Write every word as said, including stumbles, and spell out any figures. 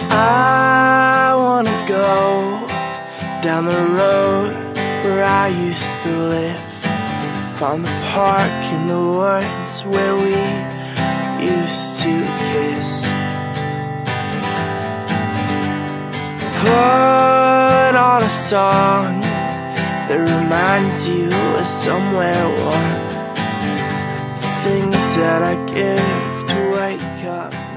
I wanna go down the road where I used to live, find the park in the woods where we used to kiss. Put on a song that reminds you of somewhere warm, the things that I give to wake up.